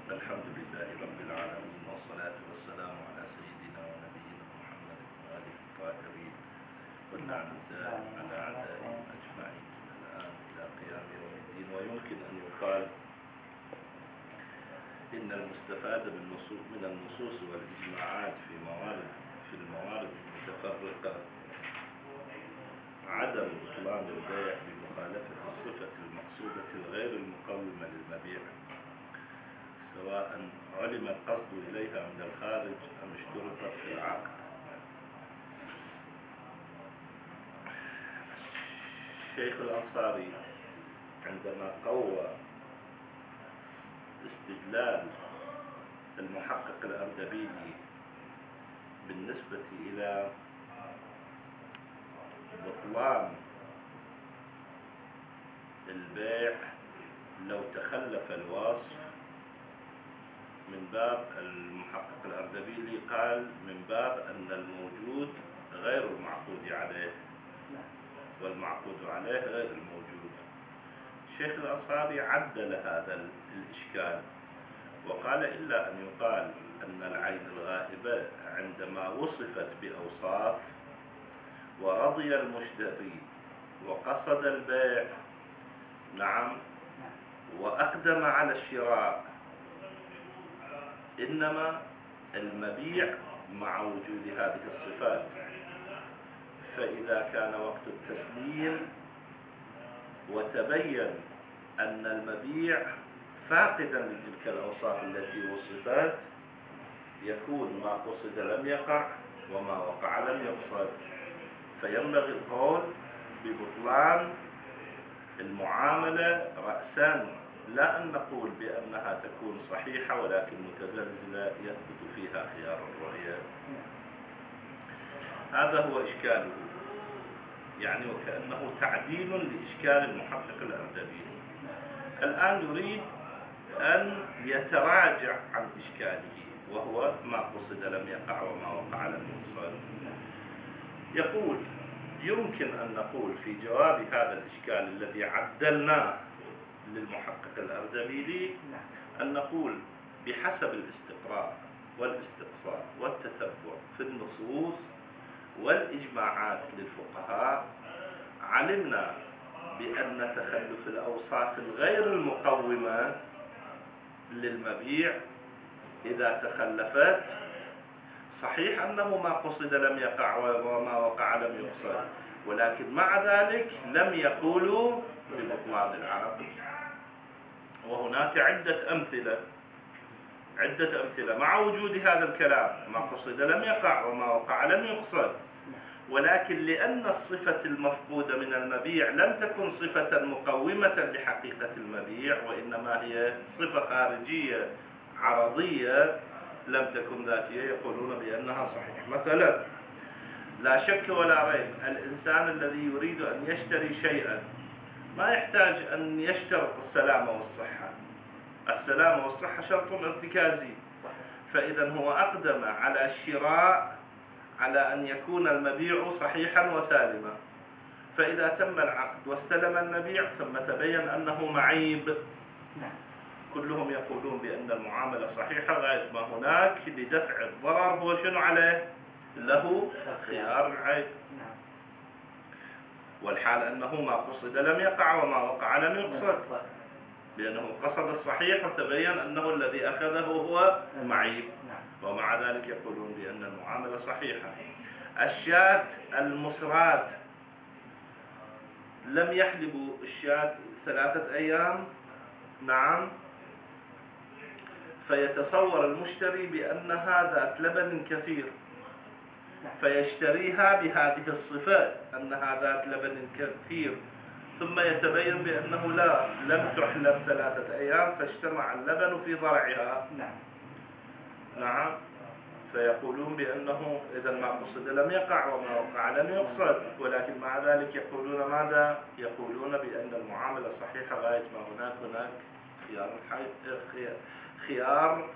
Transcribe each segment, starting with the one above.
الحمد لله رب العالمين، والصلاة والسلام على سيدنا ونبينا محمد وآله الطاهرين واللعن الدائم على أعدائهم أجمعين من الآن إلى قيام يوم الدين. ويمكن أن يقال إن المستفاد من النصوص والإجماعات في الموارد المتفرقة عدم بطلان البيع بمخالفة الصفة المقصودة الغير المقومة للمبيع، سواء علم القصد إليها من الخارج أم اشترطت في العقد. الشيخ الأنصاري عندما قوى استدلال المحقق الأردبيلي بالنسبة إلى بطلان البيع لو تخلف الوصف، من باب المحقق الأردبيلي قال من باب أن الموجود غير المعقود عليه والمعقود عليه غير الموجود. الشيخ الأنصاري عدل هذا الإشكال وقال إلا أن يقال أن العين الغائبة عندما وصفت بأوصاف ورضي المشتري وقصد البيع نعم وأقدم على الشراء، إنما المبيع مع وجود هذه الصفات. فإذا كان وقت التسليم وتبين أن المبيع فاقدا لتلك الأوصاف التي وصفت، يكون ما قصد لم يقع وما وقع لم يقصد، فينبغي القول ببطلان المعاملة رأسا، لا أن نقول بأنها تكون صحيحة ولكن متزلزلة يثبت فيها خيار الرؤية. هذا هو إشكاله، يعني وكأنه تعديل لإشكال المحقق الأردبيلي. الآن يريد أن يتراجع عن إشكاله وهو ما قصد لم يقع وما وقع لم يقصد. يقول يمكن أن نقول في جواب هذا الإشكال الذي عدلناه للمحقق الأردبيلي أن نقول بحسب الاستقراء والاستقصاء والتتبع في النصوص والإجماعات للفقهاء، علمنا بأن تخلف الأوصاف الغير المقومة للمبيع إذا تخلفت صحيح أنه ما قصد لم يقع وما وقع لم يقصد، ولكن مع ذلك لم يقولوا ببطلان العقد. وهناك عدة أمثلة مع وجود هذا الكلام، ما قصد لم يقع وما وقع لم يقصد، ولكن لأن الصفة المفقودة من المبيع لم تكن صفة مقومة لحقيقة المبيع، وإنما هي صفة خارجية عرضية لم تكن ذاتية، يقولون بأنها صحيح. مثلا لا شك ولا ريب الإنسان الذي يريد أن يشتري شيئا ما يحتاج أن يشترط السلامة والصحة. السلامة والصحة شرط ارتكازي، فإذا هو أقدم على الشراء على أن يكون المبيع صحيحا وسالما. فإذا تم العقد واستلم المبيع ثم تبين أنه معيب، كلهم يقولون بأن المعاملة صحيحة غاية ما هناك لدفع الضرر. هو شنو عليه؟ له خيار العيب، والحال أنه ما قصد لم يقع وما وقع لم يقصد، لأنه قصد الصحيح وتبين أنه الذي أخذه هو معيب، ومع ذلك يقولون بأن المعاملة صحيحة. الشاة المصرات لم يحلبوا الشاة 3 أيام نعم، فيتصور المشتري بأنها ذات لبن كثير فيشتريها بهذه الصفات أنها ذات لبن كثير، ثم يتبين بأنه لا، لم تحلب 3 أيام فاجتمع اللبن في ضرعها نعم، فيقولون بأنه إذا ما قصد لم يقع وما وقع لم يقصد، ولكن مع ذلك يقولون ماذا؟ يقولون بأن المعاملة صحيحة غاية ما هناك خيار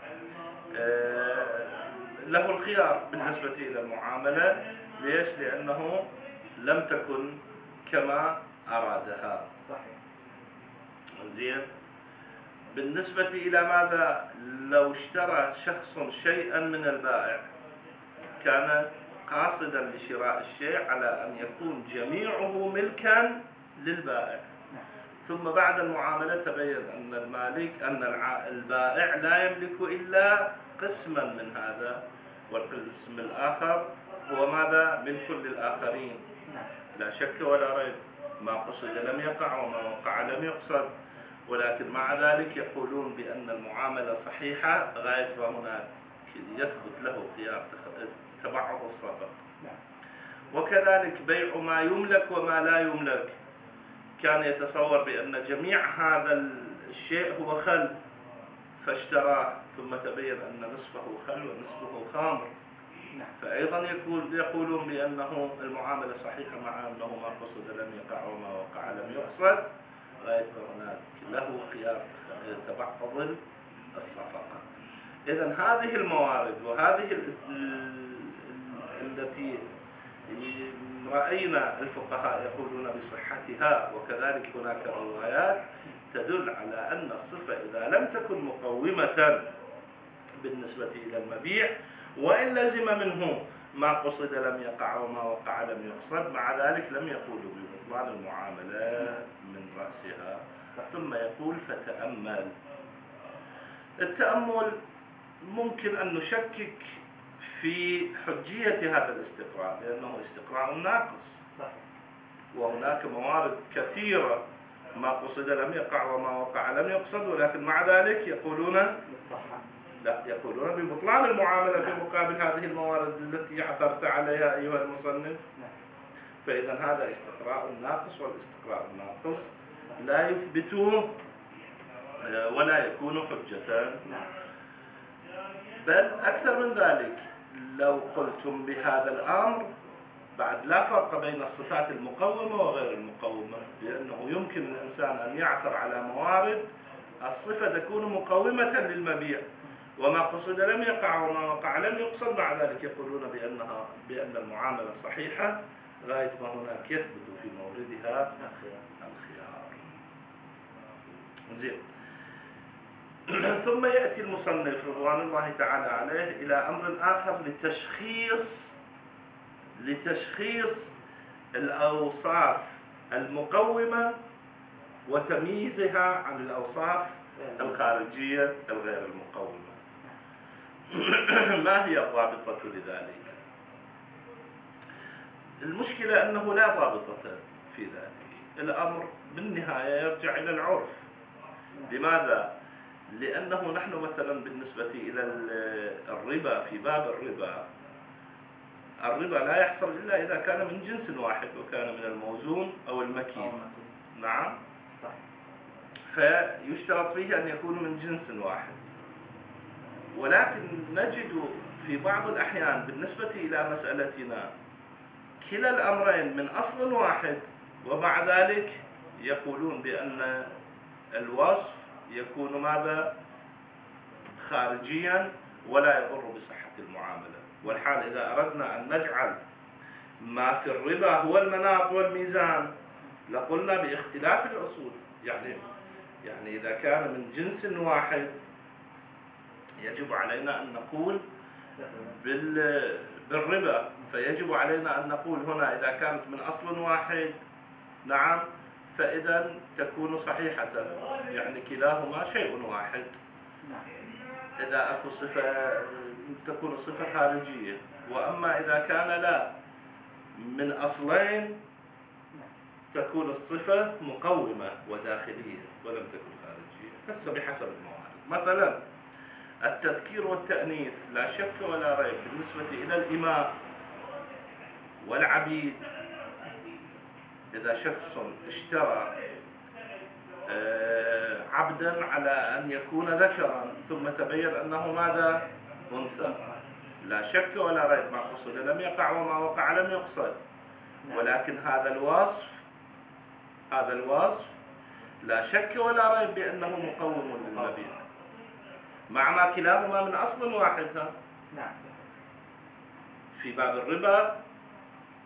له الخيار بالنسبة إلى المعاملة. ليش؟ لأنه لم تكن كما أرادها. زين. بالنسبة إلى ماذا؟ لو اشترى شخص شيئا من البائع كان قاصدا لشراء الشيء على أن يكون جميعه ملكا للبائع، ثم بعد المعاملة تبين أن البائع لا يملك إلا قسما من هذا، والقسم الآخر هو ماذا؟ ملك للآخرين. لا شك ولا ريب ما قصد لم يقع وما وقع لم يقصد، ولكن مع ذلك يقولون بأن المعاملة صحيحة غاية ما هناك يثبت له خيار تبعض الصفقة. وكذلك بيع ما يملك وما لا يملك، كان يتصور بأن جميع هذا الشيء هو خل فاشتراه، ثم تبين أن نصفه خل ونصفه خمر، فأيضا يقولون بأنه المعاملة صحيحة مع أنه ما قصد لم يقع وما وقع لم يقصد، غاية هناك له خيار تبعض الصفقة. إذن هذه الموارد وهذه التي رأينا الفقهاء يقولون بصحتها، وكذلك هناك روايات تدل على أن الصفة إذا لم تكن مقومة بالنسبة إلى المبيع وإن لزم منه ما قصد لم يقع وما وقع لم يقصد، مع ذلك لم يقولوا ببطلان المعاملة من رأسها. ثم يقول فتأمل. التأمل ممكن أن نشكك في حجية هذا الاستقراء لأنه استقراء ناقص، وهناك موارد كثيرة ما قصد لم يقع وما وقع لم يقصد، ولكن مع ذلك يقولون ببطلان المعاملة في مقابل هذه الموارد التي عثرت عليها أيها المصنف. فإذا هذا استقراء ناقص، والاستقراء الناقص لا يثبت ولا يكون حجة. بل أكثر من ذلك، لو قلتم بهذا الأمر بعد لا فرق بين الصفات المقومة وغير المقومة، لأنه يمكن الإنسان أن يعثر على موارد الصفة تكون مقومة للمبيع وما قصد لم يقع وما وقع لم يقصد، مع ذلك يقولون بأن المعاملة صحيحة غاية ما هناك يثبت في موردها الخيار. زين. ثم يأتي المصنف رضوان الله تعالى عليه إلى أمر آخر لتشخيص الأوصاف المقومة وتمييزها عن الأوصاف الخارجية الغير المقومة. ما هي الضابطة لذلك؟ المشكلة أنه لا ضابطة في ذلك. الأمر بالنهاية يرجع إلى العرف. لماذا؟ لأنه نحن مثلا بالنسبة إلى الربا، في باب الربا لا يحصل إلا إذا كان من جنس واحد وكان من الموزون أو المكيل. نعم، فيشترط فيه أن يكون من جنس واحد، ولكن نجد في بعض الأحيان بالنسبة إلى مسألتنا كلا الأمرين من أصل واحد، ومع ذلك يقولون بأن الوصف يكون ماذا؟ خارجيا ولا يضر بصحة المعاملة. والحال إذا أردنا أن نجعل ما في الربا هو المناط والميزان لقلنا باختلاف الأصول. يعني إذا كان من جنس واحد يجب علينا أن نقول بالربا، فيجب علينا أن نقول هنا إذا كانت من أصل واحد نعم فإذا تكون صحيحة، يعني كلاهما شيء واحد. إذا أكو صفة تكون صفة خارجية، وأما إذا كان لا من أصلين تكون الصفة مقومة وداخلية ولم تكن خارجية، هسه بحسب الموارد. مثلا التذكير والتأنيث لا شك ولا ريب بالنسبة إلى الإماء والعبيد، إذا شخص اشترى عبدا على أن يكون ذكرا ثم تبين أنه ماذا؟ أنثى، لا شك ولا ريب ما قصد لم يقع وما وقع لم يقصد، ولكن هذا الوصف لا شك ولا ريب بأنه مقوم للمبيع، مع ما كلاهما من أصل واحد. في باب الربا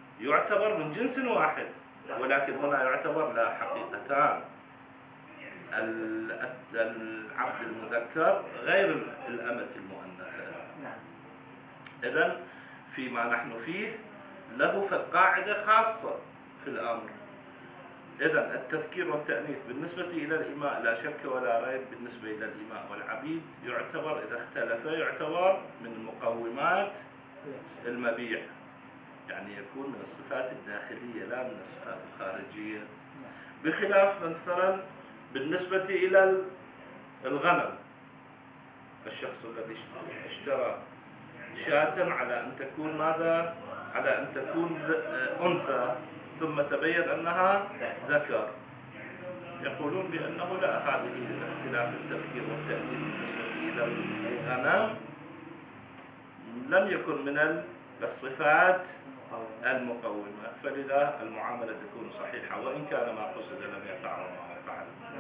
يعتبر من جنس واحد، ولكن هنا يعتبر لا حقيقتان. العبد المذكر غير الأمة المؤنثة. إذن فيما نحن فيه له فالقاعدة خاصة في الأمر. إذن التذكير والتأنيث بالنسبة إلى الإماء لا شك ولا ريب بالنسبة إلى الإماء والعبيد يعتبر إذا اختلف يعتبر من مقومات المبيع، يعني يكون من الصفات الداخلية لا من الصفات الخارجية. بخلاف مثلا بالنسبة إلى الغنم، الشخص الذي اشترى شاة على أن تكون ماذا؟ على أن تكون أنثى ثم تبين أنها ذكر، يقولون بأنه لا، هذه اختلاف التفكير والتأكيد بالنسبة إلى الغنم لم يكن من الصفات المقومة، فلذا المعاملة تكون صحيحة وإن كان ما قصد لم يقع وما وقع.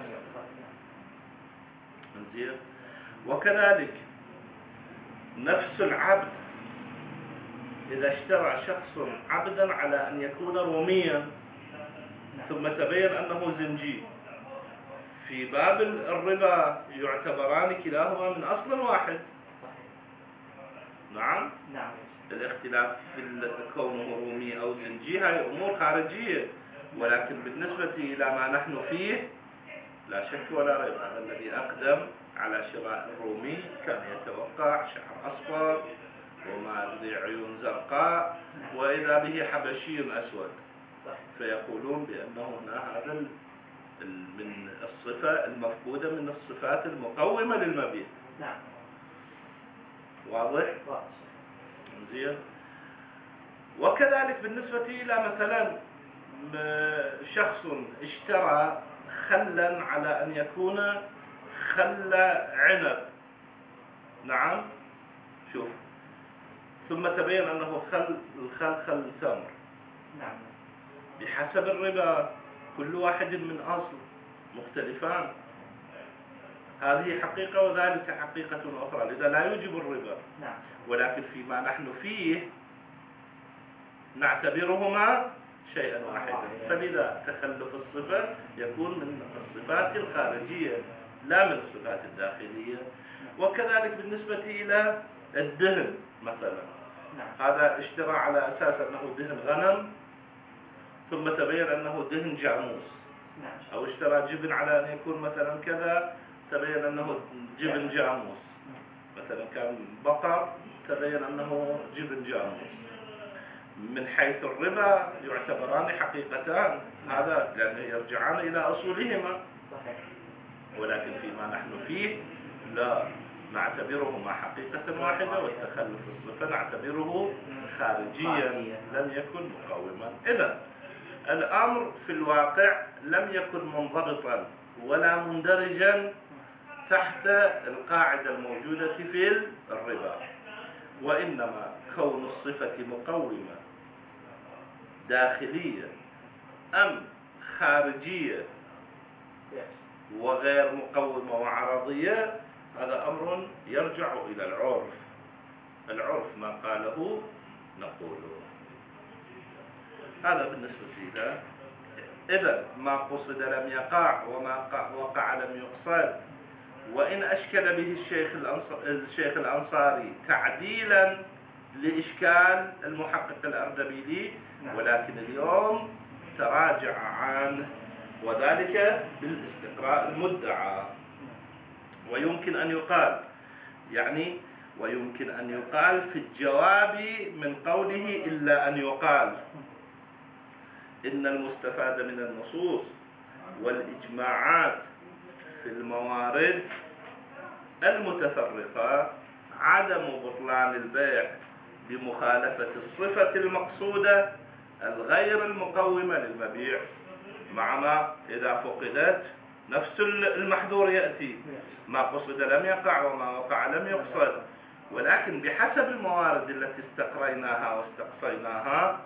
زين. وكذلك نفس العبد إذا اشترى شخص عبدا على أن يكون روميا ثم تبين أنه زنجي، في باب الربا يعتبران كلاهما من أصل واحد. نعم. الاختلاف في كونه رومي أو زنجي هاي أمور خارجية، ولكن بالنسبة إلى ما نحن فيه لا شك ولا ريب هذا الذي أقدم على شراء الرومي كان يتوقع شعر أصفر وما أدري عيون زرقاء وإذا به حبشي أسود، فيقولون بأنه هنا هذا من الصفة المفقودة من الصفات المقومة للمبيع. نعم. واضح؟ زين. وكذلك بالنسبة إلى مثلا شخص اشترى خلا على أن يكون خل عنب. نعم. شوف، ثم تبين أنه خل تمر. نعم. بحسب الربا كل واحد من أصل مختلفان، هذه حقيقة وذلك حقيقة أخرى، لذا لا يوجب الربا. نعم. ولكن فيما نحن فيه نعتبرهما شيئا واحدا، فلذا تخلف الصفة يكون من الصفات الخارجية لا من الصفات الداخلية. وكذلك بالنسبة إلى الدهن مثلا، هذا اشترى على أساس أنه دهن غنم ثم تبين أنه دهن جاموس، أو اشترى جبن على أن يكون مثلا كذا تبين أنه جبن جاموس، مثلا كان بقر تبين أنه جبن جاموس. من حيث الربا يعتبران حقيقتان، هذا لأنه يرجعان إلى أصولهما، ولكن فيما نحن فيه لا، نعتبرهما حقيقة واحدة، والتخلف الصفة نعتبره خارجيا لم يكن مقوما. إذن الأمر في الواقع لم يكن منضبطا ولا مندرجا تحت القاعدة الموجودة في الربا، وإنما كون الصفة مقومة داخلية أم خارجية وغير مقومة وعرضية هذا أمر يرجع إلى العرف. العرف ما قاله نقوله. هذا بالنسبة لي. إذا ما قصد لم يقع وما وقع لم يقصد، وإن أشكل به الشيخ الأنصاري تعديلا لإشكال المحقق الأردبيلي، ولكن اليوم تراجع عنه، وذلك بالاستقراء المدعى. ويمكن أن يقال في الجواب من قوله إلا أن يقال إن المستفاد من النصوص والإجماعات في الموارد المتفرقة عدم بطلان البيع بمخالفة الصفة المقصودة الغير المقومة للمبيع، مع ما إذا فقدت نفس المحذور يأتي، ما قصد لم يقع وما وقع لم يقصد، ولكن بحسب الموارد التي استقريناها واستقصيناها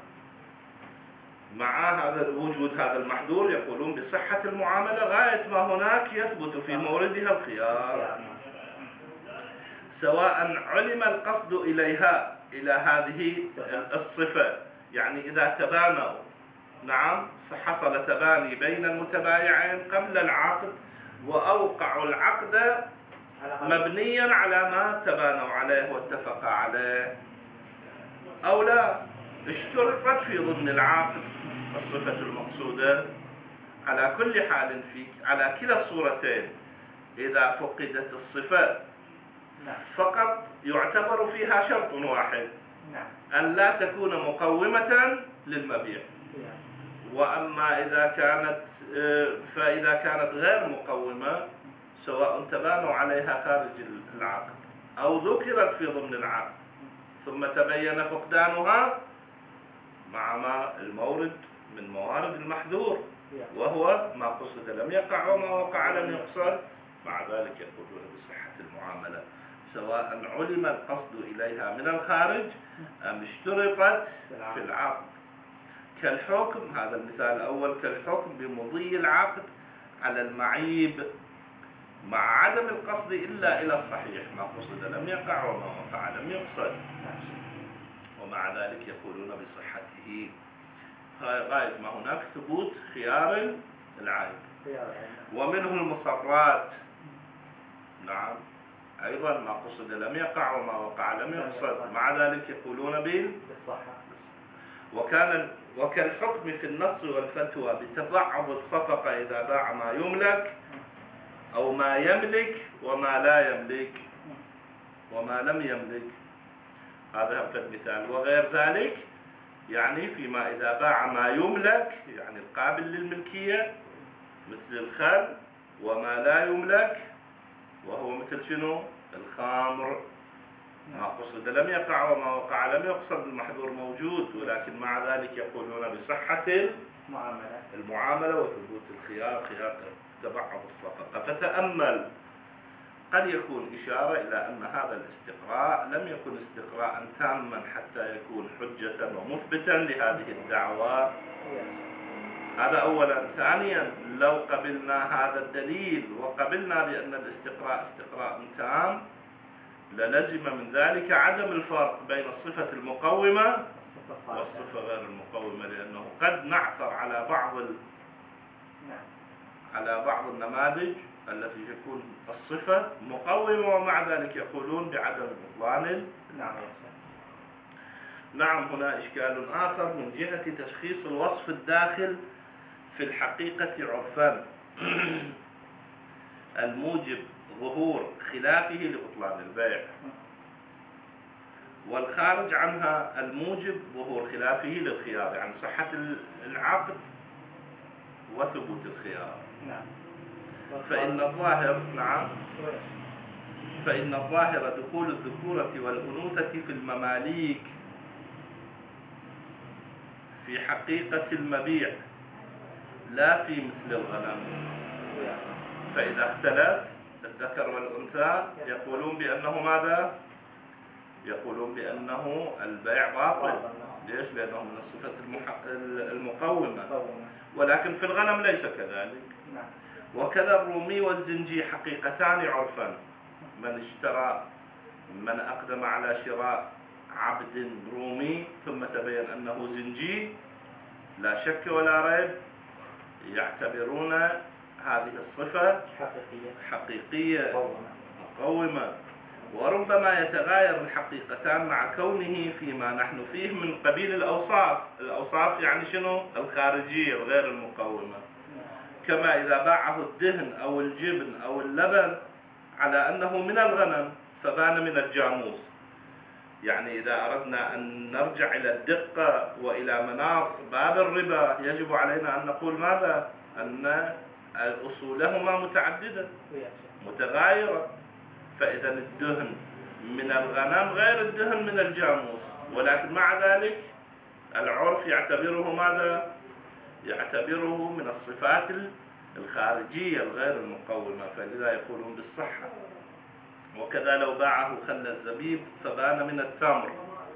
مع هذا وجود هذا المحذور يقولون بصحة المعاملة غاية ما هناك يثبت في موردها الخيار، سواء علم القصد إليها إلى هذه الصفة، يعني إذا تبانوا، نعم، حصل تباني بين المتبايعين قبل العقد وأوقعوا العقد مبنيا على ما تبانوا عليه واتفقا عليه، أو لا اشترطت في ضمن العقد الصفة المقصودة. على كل حال على كلا الصورتين إذا فقدت الصفة فقط يعتبر فيها شرط واحد، أن لا تكون مقومة للمبيع. وأما فإذا كانت غير مقومة سواء تبانوا عليها خارج العقد أو ذكرت في ضمن العقد ثم تبين فقدانها مع ما المورد من موارد المحذور وهو ما قصد لم يقع وما وقع لم يقصد، مع ذلك يقولون بصحة المعاملة سواء علم القصد إليها من الخارج أم اشترطت في العقد. كالحكم، هذا المثال الأول، كالحكم بمضي العقد على المعيب مع عدم القصد إلا إلى الصحيح، ما قصد لم يقع وما وقع لم يقصد، ومع ذلك يقولون بصحته غاية ما هناك ثبوت خيار العائب. ومنه المصرات، نعم أيضا ما قصد لم يقع وما وقع لم يقصد، مع ذلك يقولون بالصحة. وكالحكم في النص والفتوى بتبعض الصفقة إذا باع ما يملك أو ما يملك وما لا يملك وما لم يملك، هذا هو المثال. وغير ذلك يعني فيما إذا باع ما يملك يعني القابل للملكية مثل الخل، وما لا يملك وهو مثل شنو؟ الخمر. ما قصد لم يقع وما وقع لم يقصد، المحذور موجود، ولكن مع ذلك يقولون بصحة المعاملة وثبوت خيار تبعض الصفقة. فتأمل، قد يكون إشارة إلى أن هذا الاستقراء لم يكن استقراء تاما حتى يكون حجة ومثبتا لهذه الدعوة. هذا أولا. ثانيا، لو قبلنا هذا الدليل وقبلنا بأن الاستقراء استقراء تام للزم من ذلك عدم الفرق بين الصفة المقومة والصفة غير المقومة، لأنه قد نعثر على بعض النماذج التي تكون الصفة مقومة ومع ذلك يقولون بعدم بطلان. نعم. هنا إشكال آخر من جهة تشخيص الوصف الداخل في الحقيقة عرفا الموجب ظهور خلافه لبطلان البيع، والخارج عنها الموجب ظهور خلافه للخيار، يعني صحة العقد وثبوت الخيار. فإن الظاهر دخول الذكورة والأنوثة في المماليك في حقيقة المبيع لا في مثل الغنم. فإذا اختلف الذكر والأنثى يقولون بأنه ماذا؟ يقولون بأنه البيع باطل. ليش؟ لأنه من الصفة المقومة، ولكن في الغنم ليس كذلك. وكذا الرومي والزنجي حقيقتان عرفا. من أقدم على شراء عبد رومي ثم تبين أنه زنجي لا شك ولا ريب يعتبرون هذه الصفة حقيقية مقومة. وربما يتغاير الحقيقتان مع كونه فيما نحن فيه من قبيل الأوصاف يعني شنو؟ الخارجية الغير المقومة. كما إذا باعه الدهن أو الجبن أو اللبن على أنه من الغنم فبان من الجاموس. يعني إذا أردنا أن نرجع إلى الدقة وإلى مناص باب الربا يجب علينا أن نقول ماذا؟ أن أصولهما متعددة متغايرة. فإذا الدهن من الغنم غير الدهن من الجاموس، ولكن مع ذلك العرف يعتبره ماذا؟ يعتبره من الصفات الخارجية الغير المقومة، فلذا يقولون بالصحة. وكذا لو باعه خل الزبيب فبان من التمر،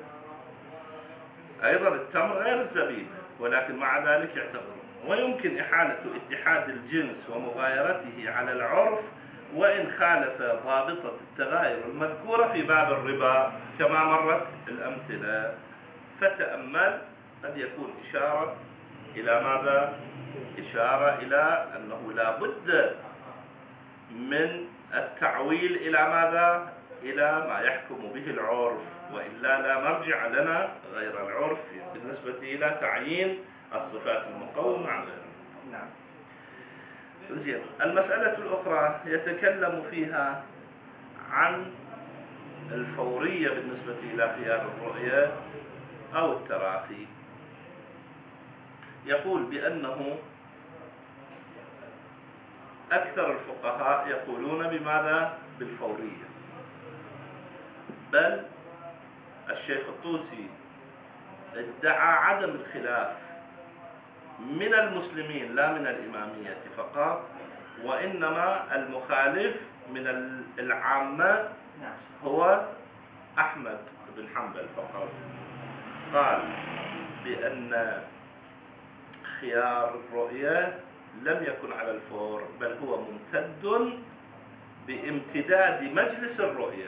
أيضا التمر غير الزبيب، ولكن مع ذلك يعتبره. ويمكن إحالة اتحاد الجنس ومغايرته على العرف وإن خالف ضابطة التغاير المذكورة في باب الربا كما مرت الأمثلة. فتأمل، قد يكون إشارة إلى ماذا؟ إشارة إلى أنه لا بد من التعويل إلى ماذا؟ إلى ما يحكم به العرف، وإلا لا مرجع لنا غير العرف بالنسبة إلى تعيين الصفات المقومة عن غيرها. نعم. زين. المسألة الأخرى يتكلم فيها عن الفورية بالنسبة إلى خيار الرؤية أو التراخي. يقول بأنه أكثر الفقهاء يقولون بماذا؟ بالفورية، بل الشيخ الطوسي ادعى عدم الخلاف من المسلمين لا من الإمامية فقط، وإنما المخالف من العامة هو أحمد بن حنبل فقط. قال بأن خيار الرؤية لم يكن على الفور، بل هو ممتد بامتداد مجلس الرؤية.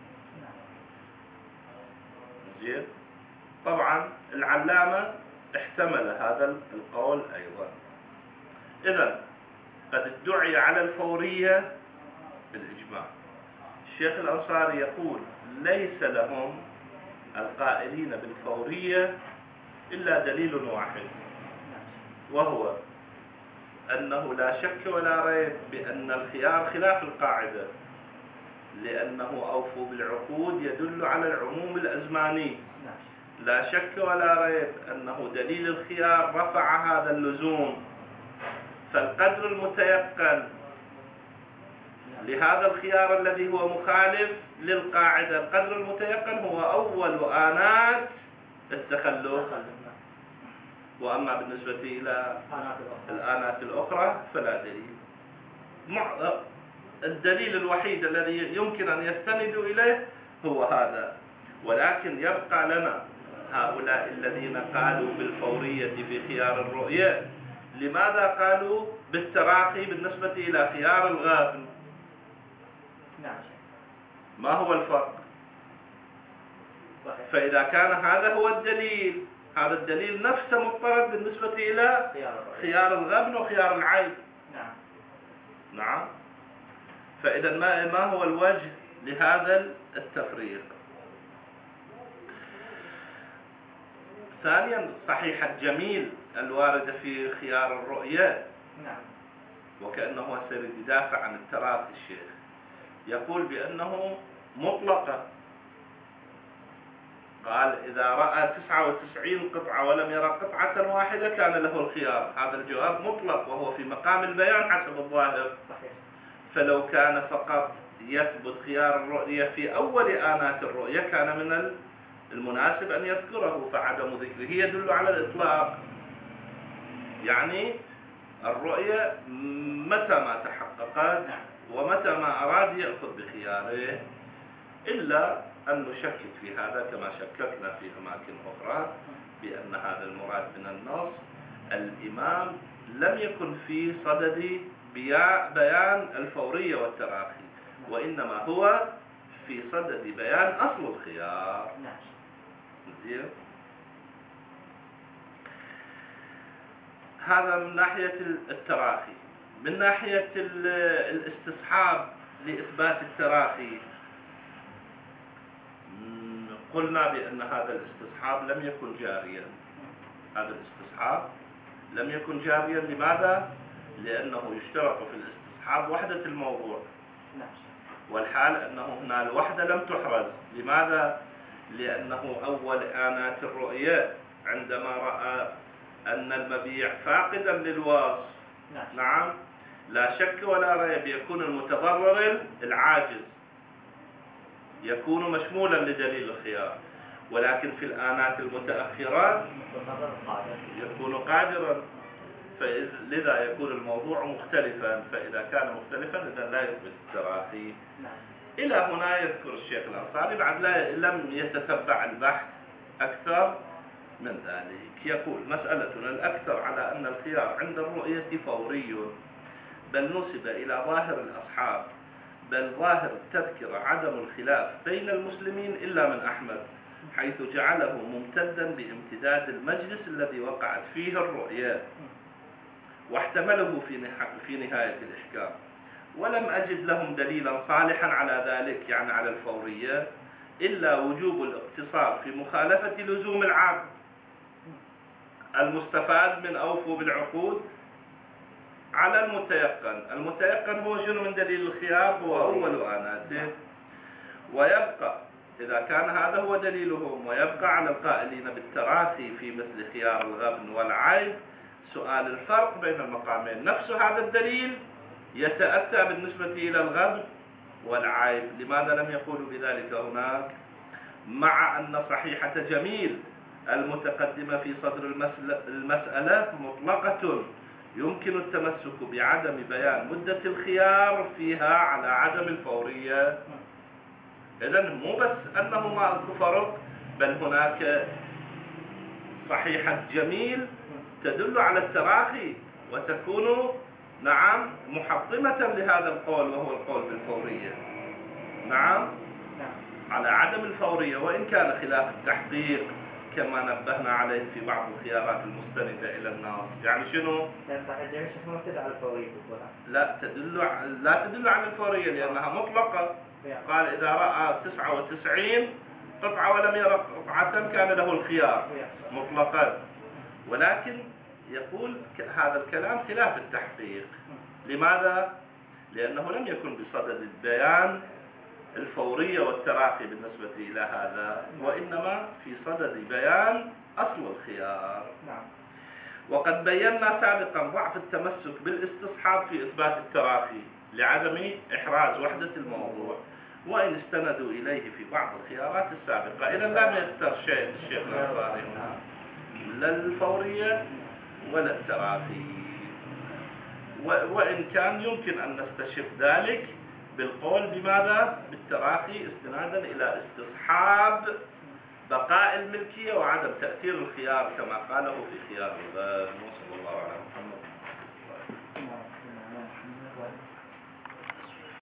زين. طبعا العلامة احتمل هذا القول أيضا. إذن قد ادعي على الفورية بالإجماع. الشيخ الأنصاري يقول ليس لهم القائلين بالفورية إلا دليل واحد، وهو أنه لا شك ولا ريب بأن الخيار خلاف القاعدة، لأنه أوفوا بالعقود يدل على العموم الأزماني. لا شك ولا ريب أنه دليل الخيار رفع هذا اللزوم، فالقدر المتيقن لهذا الخيار الذي هو مخالف للقاعدة، القدر المتيقن هو أول آنات التخلف، وأما بالنسبة إلى الآنات الأخرى فلا دليل. الدليل الوحيد الذي يمكن أن يستندوا إليه هو هذا. ولكن يبقى لنا هؤلاء الذين قالوا بالفورية في خيار الرؤية، لماذا قالوا بالتراخي بالنسبة إلى خيار الغابن؟ ما هو الفرق؟ فإذا كان هذا هو الدليل، هذا الدليل نفسه مضطرد بالنسبة إلى خيار الغبن وخيار العيب. نعم. فإذا ما هو الوجه لهذا التفريق؟ ثانيا، صحيح الجميل الواردة في خيار الرؤية، وكأنه سيريد يدافع عن التراخي. الشيخ يقول بأنه مطلقة. قال إذا رأى 99 قطعة ولم يرى قطعة واحدة كان له الخيار. هذا الجواب مطلق وهو في مقام البيان حسب الظاهر. فلو كان فقط يثبت خيار الرؤية في أول آنات الرؤية كان من المناسب أن يذكره، فعدم ذكره يدل على الإطلاق. يعني الرؤية متى ما تحققت ومتى ما أراد يأخذ بخياره، إلا أن نشكك في هذا كما شككنا في أماكن أخرى بأن هذا المراد من النص. الإمام لم يكن في صدد بيان الفورية والتراخي، وإنما هو في صدد بيان أصل الخيار. هذا من ناحية التراخي. من ناحية الاستصحاب لإثبات التراخي، قلنا بأن هذا الاستصحاب لم يكن جاريا. هذا الاستصحاب لم يكن جاريا. لماذا؟ لأنه يشترط في الاستصحاب وحدة الموضوع، والحال أنه هنا الوحدة لم تحرز. لماذا؟ لأنه أول آنات الرؤية عندما رأى أن المبيع فاقدا للوصف، نعم، لا شك ولا ريب يكون المتضرر العاجز يكون مشمولا لدليل الخيار، ولكن في الآنات المتأخرة يكون قادرا، فلذا يكون الموضوع مختلفا. فإذا كان مختلفا إذا لا يثبت التراخي. إلى هنا يذكر الشيخ الأنصاري، بعد لم يتتبع البحث أكثر من ذلك. يقول مسألتنا الأكثر على أن الخيار عند الرؤية فوري، بل نسب إلى ظاهر الأصحاب، بل ظاهر التذكرة عدم الخلاف بين المسلمين إلا من أحمد، حيث جعله ممتدا بامتداد المجلس الذي وقعت فيه الرؤيا، واحتمله في نهاية الإحكام، ولم أجد لهم دليلا صالحا على ذلك، يعني على الفورية، إلا وجوب الاقتصار في مخالفة لزوم العقد المستفاد من أوفوا بالعقود على المتيقن. المتيقن هو شنو من دليل الخيار؟ هو أول آناته. ويبقى إذا كان هذا هو دليلهم، ويبقى على القائلين بالتراخي في مثل خيار الغبن والعيب سؤال الفرق بين المقامين. نفس هذا الدليل يتأتى بالنسبة إلى الغبن والعيب، لماذا لم يقولوا بذلك هناك؟ مع أن صحيحة جميل المتقدمة في صدر المسألة مطلقة، يمكن التمسك بعدم بيان مدة الخيار فيها على عدم الفورية. إذن مو بس أنه ما أكو فرق، بل هناك صحيحة جميل تدل على التراخي وتكون نعم محطمة لهذا القول، وهو القول بالفورية. نعم على عدم الفورية، وإن كان خلاف التحقيق كما نبهنا عليه في بعض الخيارات المستندة إلى النص. يعني شنو؟ لا تدل على الفورية لأنها مطلقة. قال إذا رأى 99 قطعة ولم يرى قطعة كان له الخيار مطلقا، ولكن يقول هذا الكلام خلاف التحقيق. لماذا؟ لأنه لم يكن بصدد البيان الفورية والتراخي بالنسبة إلى هذا، وإنما في صدد بيان أصل الخيار. وقد بينا سابقا ضعف التمسك بالاستصحاب في إثبات التراخي لعدم إحراز وحدة الموضوع، وإن استندوا إليه في بعض الخيارات السابقة. إذا لم يختار شيء الشيخ الأنصاري هنا، لا الفورية ولا التراخي، وإن كان يمكن أن نستشف ذلك بالقول بماذا؟ بالتراخي، استنادا إلى استصحاب بقاء الملكية وعدم تأثير الخيار كما قاله في خيار الغبن. وصلى الله على محمد.